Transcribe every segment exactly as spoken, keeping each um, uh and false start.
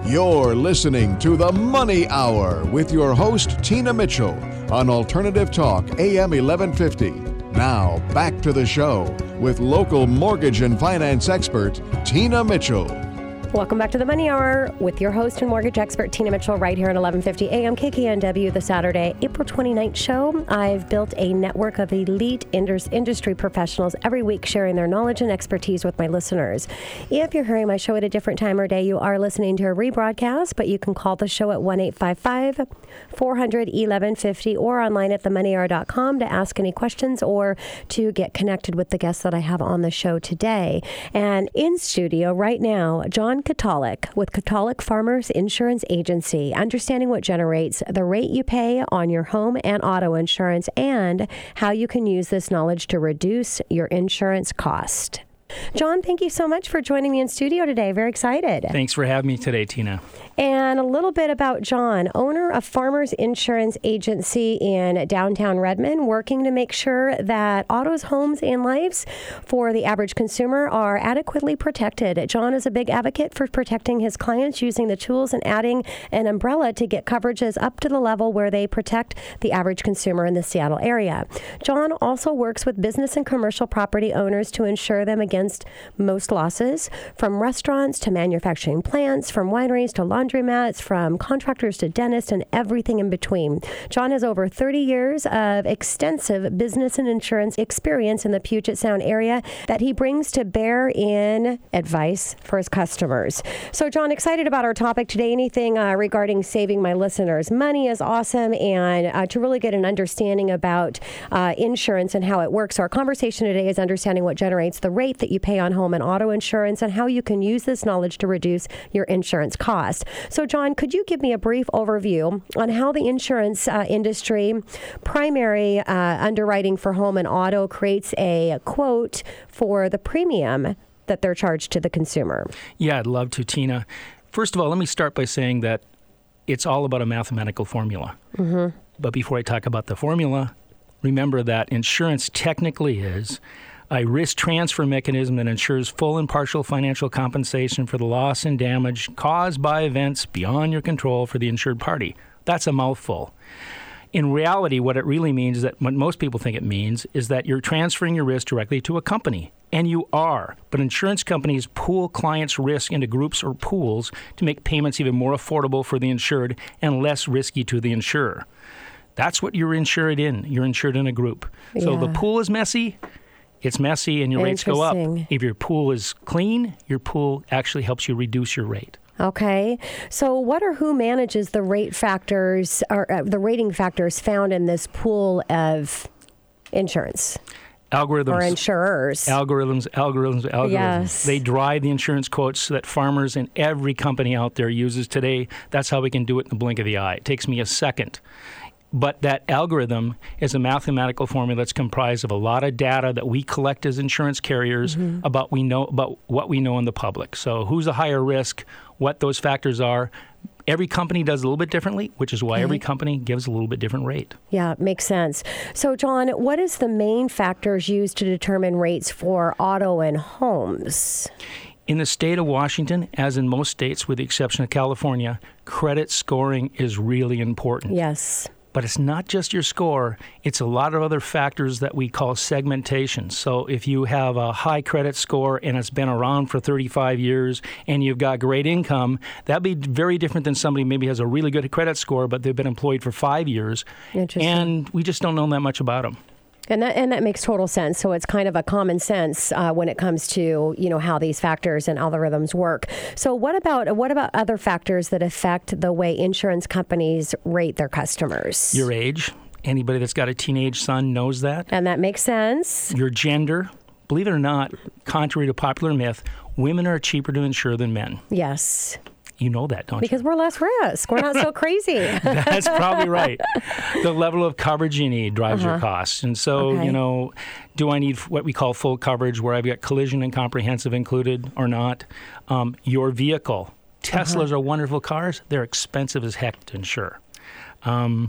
You're listening to The Money Hour with your host, Tina Mitchell, on Alternative Talk, A M eleven fifty. Now, back to the show with local mortgage and finance expert, Tina Mitchell. Welcome back to the Money Hour with your host and mortgage expert, Tina Mitchell, right here at eleven fifty A M K K N W, the Saturday, April twenty-ninth show. I've built a network of elite industry professionals every week sharing their knowledge and expertise with my listeners. If you're hearing my show at a different time or day, you are listening to a rebroadcast, but you can call the show at one eight five five, four hundred, eleven fifty or online at the money hour dot com to ask any questions or to get connected with the guests that I have on the show today. And in studio right now, John Katalik with Katalik Farmers Insurance Agency, understanding what generates the rate you pay on your home and auto insurance and how you can use this knowledge to reduce your insurance cost. John, thank you so much for joining me in studio today. Very excited. Thanks for having me today, Tina. And a little bit about John, owner of Farmers Insurance Agency in downtown Redmond, working to make sure that autos, homes, and lives for the average consumer are adequately protected. John is a big advocate for protecting his clients using the tools and adding an umbrella to get coverages up to the level where they protect the average consumer in the Seattle area. John also works with business and commercial property owners to insure them against most losses, from restaurants to manufacturing plants, from wineries to laundromats, from contractors to dentists, and everything in between. John has over thirty years of extensive business and insurance experience in the Puget Sound area that he brings to bear in advice for his customers. So, John, excited about our topic today. Anything uh, regarding saving my listeners money is awesome, and uh, to really get an understanding about uh, insurance and how it works. So our conversation today is understanding what generates the rate that you pay on home and auto insurance and how you can use this knowledge to reduce your insurance cost. So, John, could you give me a brief overview on how the insurance uh, industry, primary uh, underwriting for home and auto, creates a quote for the premium that they're charged to the consumer? Yeah, I'd love to, Tina. First of all, let me start by saying that it's all about a mathematical formula. Mm-hmm. But before I talk about the formula, remember that insurance technically is a risk transfer mechanism that ensures full and partial financial compensation for the loss and damage caused by events beyond your control for the insured party. That's a mouthful. In reality, what it really means is that what most people think it means is that you're transferring your risk directly to a company. And you are. But insurance companies pool clients' risk into groups or pools to make payments even more affordable for the insured and less risky to the insurer. That's what you're insured in. You're insured in a group. So Yeah. the pool is messy. It's messy and your rates go up. If your pool is clean, your pool actually helps you reduce your rate. Okay. So what or who manages the rate factors or uh, the rating factors found in this pool of insurance? Algorithms. Or insurers. Algorithms, algorithms, algorithms. Yes. They drive the insurance quotes that farmers and every company out there uses today. That's how we can do it in the blink of the eye. It takes me a second. But that algorithm is a mathematical formula that's comprised of a lot of data that we collect as insurance carriers mm-hmm. about we know about what we know in the public. So who's a higher risk, what those factors are. Every company does a little bit differently, which is why okay. every company gives a little bit different rate. Yeah, makes sense. So, John, what is the main factors used to determine rates for auto and homes? In the state of Washington, as in most states with the exception of California, credit scoring is really important. Yes. But it's not just your score. It's a lot of other factors that we call segmentation. So if you have a high credit score and it's been around for thirty-five years and you've got great income, that'd be very different than somebody who maybe has a really good credit score, but they've been employed for five years. Interesting. And we just don't know that much about them. And that and that makes total sense. So it's kind of a common sense uh, when it comes to, you know, how these factors and algorithms work. So what about what about other factors that affect the way insurance companies rate their customers? Your age. Anybody that's got a teenage son knows that. And that makes sense. Your gender. Believe it or not, contrary to popular myth, women are cheaper to insure than men. Yes. You know that, don't because you? Because we're less risk. We're not so crazy. That's probably right. The level of coverage you need drives uh-huh. your costs. And so, okay. you know, do I need what we call full coverage where I've got collision and comprehensive included or not? Um, your vehicle. Teslas uh-huh. are wonderful cars. They're expensive as heck to insure. Um,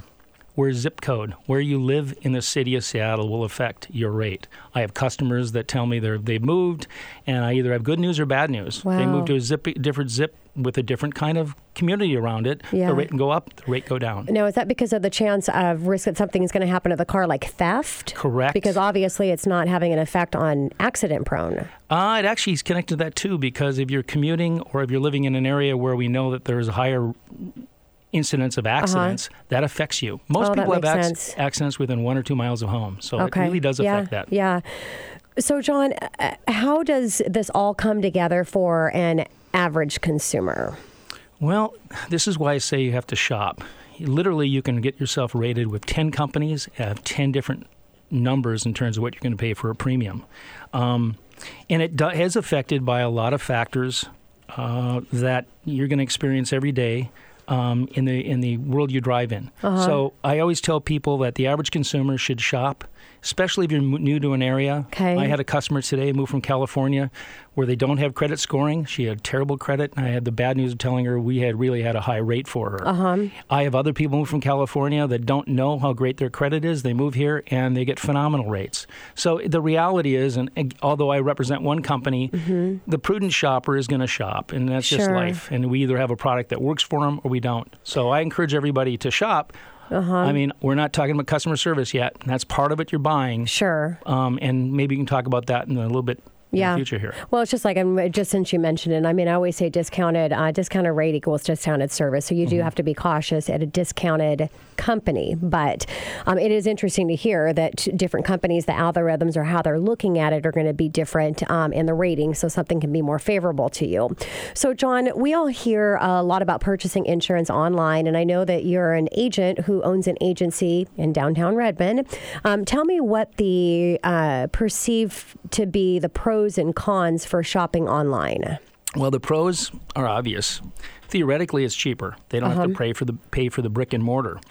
where zip code, where you live in the city of Seattle will affect your rate. I have customers that tell me they're, they've moved, and I either have good news or bad news. Wow. They moved to a zip, different zip with a different kind of community around it. Yeah. The rate can go up, the rate go down. Now, is that because of the chance of risk that something is going to happen to the car, like theft? Correct. Because obviously it's not having an effect on accident prone. Uh, it actually is connected to that too, because if you're commuting or if you're living in an area where we know that there's a higher incidence of accidents, uh-huh. that affects you. Most oh, people have ac- sense. accidents within one or two miles of home, so okay. it really does yeah. affect that. Yeah. So, John, uh, how does this all come together for an average consumer? Well, this is why I say you have to shop. Literally, you can get yourself rated with ten companies, have ten different numbers in terms of what you're going to pay for a premium. Um, and it do- is affected by a lot of factors uh, that you're going to experience every day. Um, in the in the world you drive in. Uh-huh. So I always tell people that the average consumer should shop, especially if you're m- new to an area. Okay. I had a customer today move from California where they don't have credit scoring. She had terrible credit, and I had the bad news of telling her we had really had a high rate for her. Uh-huh. I have other people move from California that don't know how great their credit is. They move here, and they get phenomenal rates. So the reality is, and, and although I represent one company, mm-hmm. the prudent shopper is going to shop, and that's sure. just life. And we either have a product that works for them or we don't. So I encourage everybody to shop. Uh-huh. I mean, we're not talking about customer service yet. That's part of it you're buying. Sure. Um, and maybe you can talk about that in a little bit yeah. in the future here. Well, it's just like, I'm just since you mentioned it, I mean, I always say discounted, uh, discounted rate equals discounted service. So you do mm-hmm. have to be cautious at a discounted company. But um, it is interesting to hear that different companies, the algorithms or how they're looking at it are going to be different um, in the rating. So something can be more favorable to you. So, John, we all hear a lot about purchasing insurance online. And I know that you're an agent who owns an agency in downtown Redmond. Um, tell me what the uh, perceive to be the pros and cons for shopping online. Well, the pros are obvious. Theoretically, it's cheaper. They don't uh-huh. have to pay for the pay for the brick and mortar.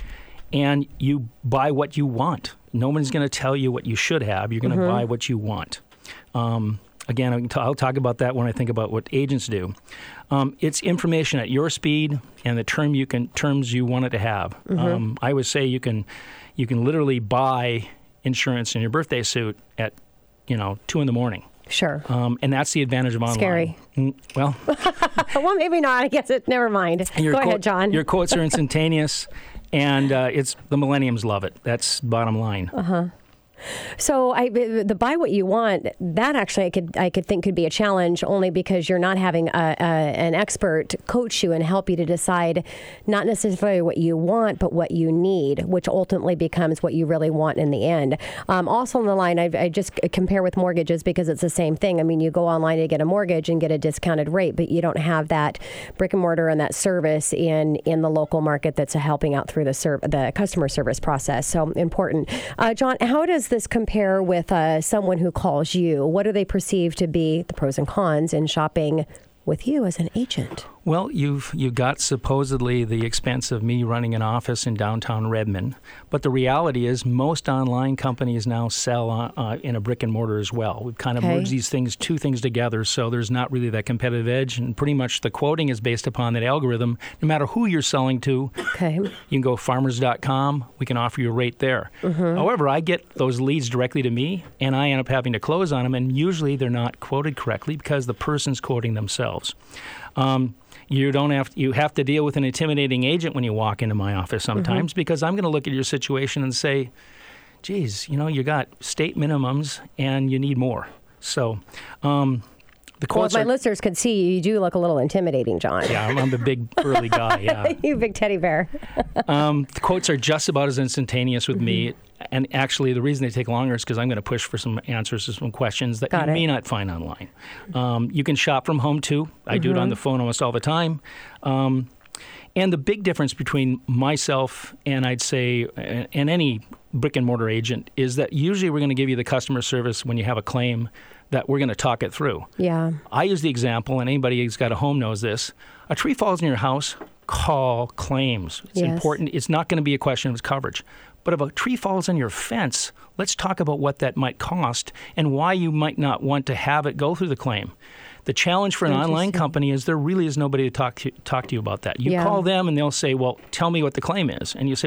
And you buy what you want. Nobody's going to tell you what you should have. You're going to mm-hmm. buy what you want. Um, again, I can t- I'll talk about that when I think about what agents do. Um, it's information at your speed and the term you can terms you want it to have. Mm-hmm. Um, I would say you can you can literally buy insurance in your birthday suit at you know two in the morning. Sure. Um, and that's the advantage of online. Scary. Mm, well, well, maybe not. I guess it. Never mind. Go quote, ahead, John. Your quotes are instantaneous, and uh, it's the millennials love it. That's bottom line. Uh huh. So I, the buy what you want, that actually I could I could think could be a challenge only because you're not having a, a, an expert coach you and help you to decide not necessarily what you want, but what you need, which ultimately becomes what you really want in the end. Um, also on the line, I, I just compare with mortgages because it's the same thing. I mean, you go online to get a mortgage and get a discounted rate, but you don't have that brick and mortar and that service in, in the local market that's helping out through the serv- the customer service process. So important. Uh, John, how does this compare with uh, someone who calls you? What do they perceive to be the pros and cons in shopping with you as an agent? Well, you've you've got supposedly the expense of me running an office in downtown Redmond, but the reality is most online companies now sell uh, uh, in a brick and mortar as well. We've kind of okay. merged these things, two things together, so there's not really that competitive edge, and pretty much the quoting is based upon that algorithm. No matter who you're selling to, okay. you can go farmers dot com. We can offer you a rate there. Mm-hmm. However, I get those leads directly to me, and I end up having to close on them, and usually they're not quoted correctly because the person's quoting themselves. Um, You don't have you have to deal with an intimidating agent when you walk into my office sometimes mm-hmm. because I'm going to look at your situation and say, geez, you know, you got state minimums and you need more. So um, the quotes well, if my are, listeners could see you, you do look a little intimidating, John. Yeah, I'm, I'm a big burly guy, yeah. You big teddy bear. um, the quotes are just about as instantaneous with mm-hmm. me. And actually, the reason they take longer is because I'm going to push for some answers to some questions that Got you it. may not find online. Um, you can shop from home, too. I mm-hmm. do it on the phone almost all the time. Um, and the big difference between myself and I'd say and any brick and mortar agent is that usually we're going to give you the customer service when you have a claim that we're going to talk it through. Yeah. I use the example, and anybody who's got a home knows this. A tree falls in your house, call claims. It's yes. important. It's not going to be a question of coverage. But if a tree falls on your fence, let's talk about what that might cost and why you might not want to have it go through the claim. The challenge for an online company is there really is nobody to talk to talk to you about that. You yeah. call them and they'll say, well, tell me what the claim is. And you say, well,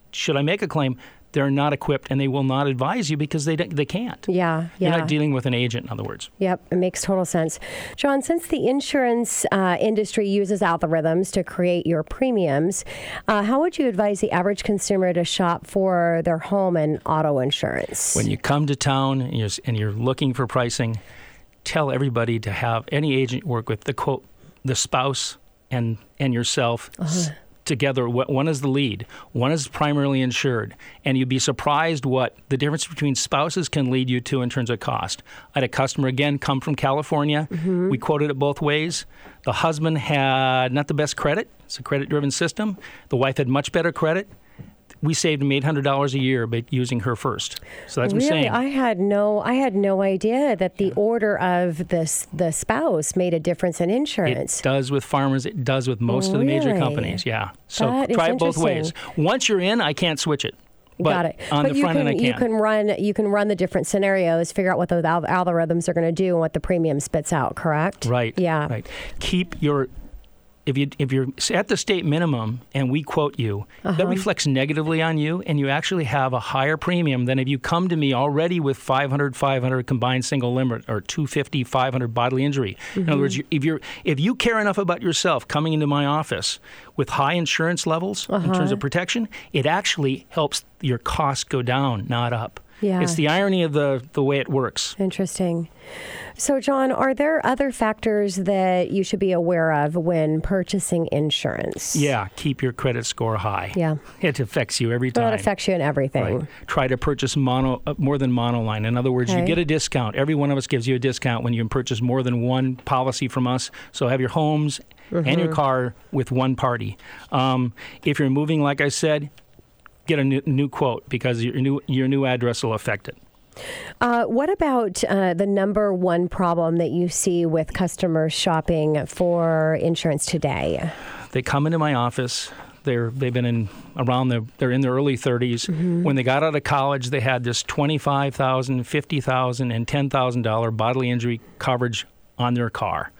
should I make a claim? They're not equipped, and they will not advise you because they don't, they can't. Yeah, yeah. You're not dealing with an agent, in other words. Yep, it makes total sense. John, since the insurance uh, industry uses algorithms to create your premiums, uh, how would you advise the average consumer to shop for their home and auto insurance? When you come to town and you're, and you're looking for pricing, tell everybody to have any agent work with the quote, the spouse and and yourself. Uh-huh. Together, one is the lead, one is primarily insured, and you'd be surprised what the difference between spouses can lead you to in terms of cost. I had a customer, again, come from California. Mm-hmm. We quoted it both ways. The husband had not the best credit. It's a credit-driven system. The wife had much better credit. We saved him eight hundred dollars a year by using her first. So that's what really? I'm saying. I had no, I had no idea that the yeah. order of this the spouse made a difference in insurance. It does with farmers. It does with most really? of the major companies. Yeah. So that try it both ways. Once you're in, I can't switch it. But Got it. On but the you front can, end, I can. You can run. You can run the different scenarios, figure out what those al- algorithms are going to do, and what the premium spits out. Correct. Right. Yeah. Right. Keep your. If you if you're at the state minimum and we quote you, uh-huh. that reflects negatively on you, and you actually have a higher premium than if you come to me already with five hundred, five hundred combined single limit or two fifty, five hundred bodily injury. Mm-hmm. In other words, if you're if you care enough about yourself coming into my office with high insurance levels uh-huh. in terms of protection, it actually helps your costs go down, not up. Yeah. It's the irony of the, the way it works. Interesting. So, John, are there other factors that you should be aware of when purchasing insurance? Yeah, keep your credit score high. Yeah. It affects you every time. That affects you in everything. Right. Try to purchase mono uh, more than monoline. In other words, okay. you get a discount. Every one of us gives you a discount when you purchase more than one policy from us. So have your homes mm-hmm. and your car with one party. Um, if you're moving, like I said, get a new, new quote because your new your new address will affect it. Uh, what about uh, the number one problem that you see with customers shopping for insurance today? They come into my office. They're they've been in around the they're in their early thirties. Mm-hmm. When they got out of college, they had this twenty-five thousand dollars, fifty thousand dollars, and ten thousand dollars bodily injury coverage on their car.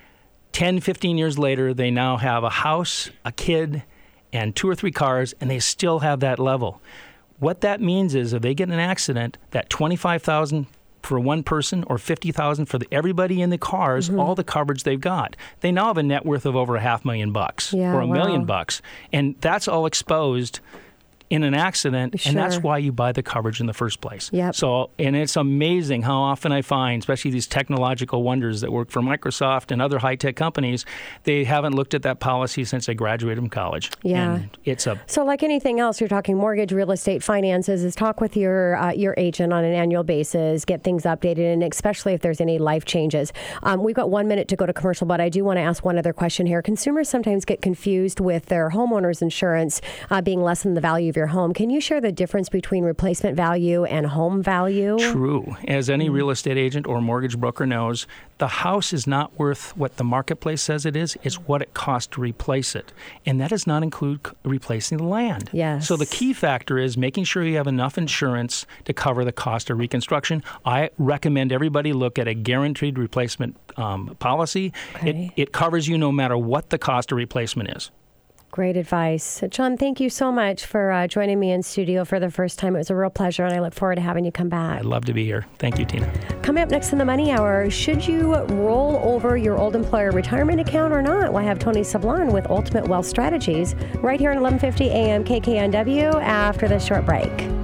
ten, fifteen years later, they now have a house, a kid, and two or three cars, and they still have that level. What that means is if they get in an accident, that twenty-five thousand dollars for one person or fifty thousand dollars for the, everybody in the cars, mm-hmm. all the coverage they've got. They now have a net worth of over a half million bucks yeah, or a wow. million bucks. And that's all exposed in an accident, sure. and that's why you buy the coverage in the first place. Yep. So, and it's amazing how often I find, especially these technological wonders that work for Microsoft and other high-tech companies, they haven't looked at that policy since they graduated from college. Yeah. And it's a so like anything else, you're talking mortgage, real estate, finances, is talk with your uh, your agent on an annual basis, get things updated, and especially if there's any life changes. Um, we've got one minute to go to commercial, but I do want to ask one other question here. Consumers sometimes get confused with their homeowner's insurance uh, being less than the value of your home. Can you share the difference between replacement value and home value? True. As any real estate agent or mortgage broker knows, the house is not worth what the marketplace says it is. It's what it costs to replace it. And that does not include c- replacing the land. Yes. So the key factor is making sure you have enough insurance to cover the cost of reconstruction. I recommend everybody look at a guaranteed replacement um, policy. Okay. It, it covers you no matter what the cost of replacement is. Great advice. John, thank you so much for uh, joining me in studio for the first time. It was a real pleasure, and I look forward to having you come back. I'd love to be here. Thank you, Tina. Coming up next in the Money Hour, should you roll over your old employer retirement account or not? We'll have Tony Sablon with Ultimate Wealth Strategies right here on eleven fifty A M K K N W after this short break.